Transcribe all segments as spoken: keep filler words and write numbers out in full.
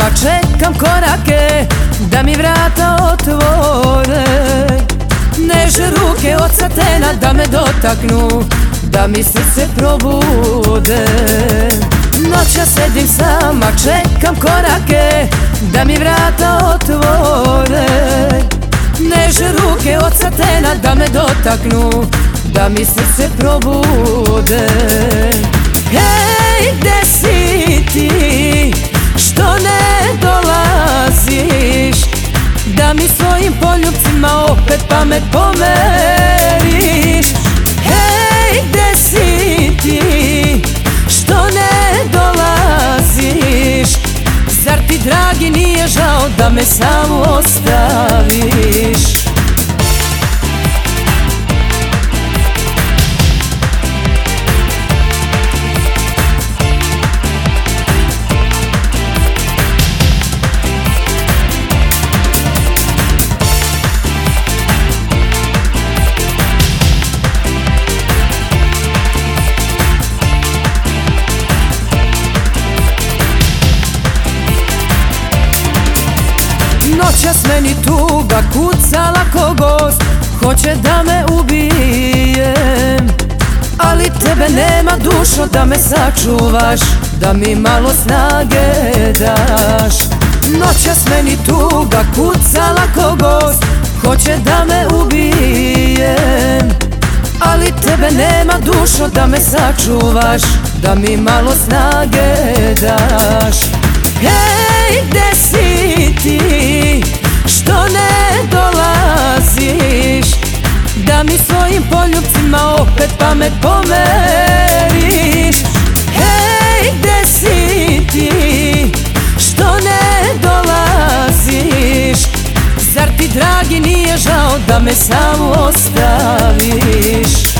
čekam korake da mi vrata otvore. Neže ruke od satena da me dotaknu, da mi srce probude. Noćas sedim sama, čekam korake da mi vrata otvore. Neže ruke od satena da me dotaknu, da mi srce probude. Hej, gde si ti, što ne dolaziš, da mi svojim poljupcima opet pamet pomeriš. Hej, gde si ti, što ne dolaziš, zar ti dragi nije žao da me samu ostaviš? Noćas meni tuga kucala ko gost, hoće da me ubije. Ali tebe nema, dušo, da me sačuvaš, da mi malo snage daš. Noćas meni tuga kucala ko gost, hoće da me ubije. Ali tebe nema, dušo, da me sačuvaš, da mi malo snage daš. Hej, gde si ti, što ne dolaziš, da mi svojim poljupcima opet pamet pomeriš. Hej, gde si ti, što ne dolaziš, zar ti dragi nije žao da me samu ostaviš?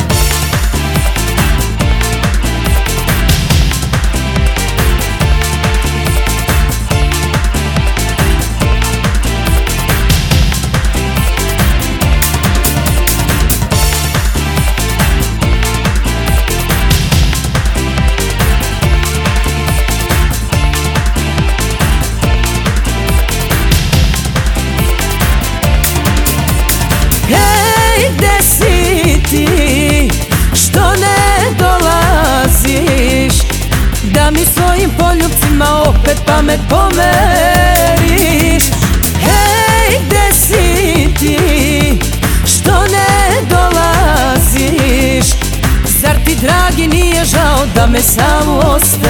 Hej, gde si ti, što ne dolaziš, da mi svojim poljupcima opet pamet pomeriš. Hej, gde si ti, što ne dolaziš, zar ti dragi nije žao da me samu ostaviš?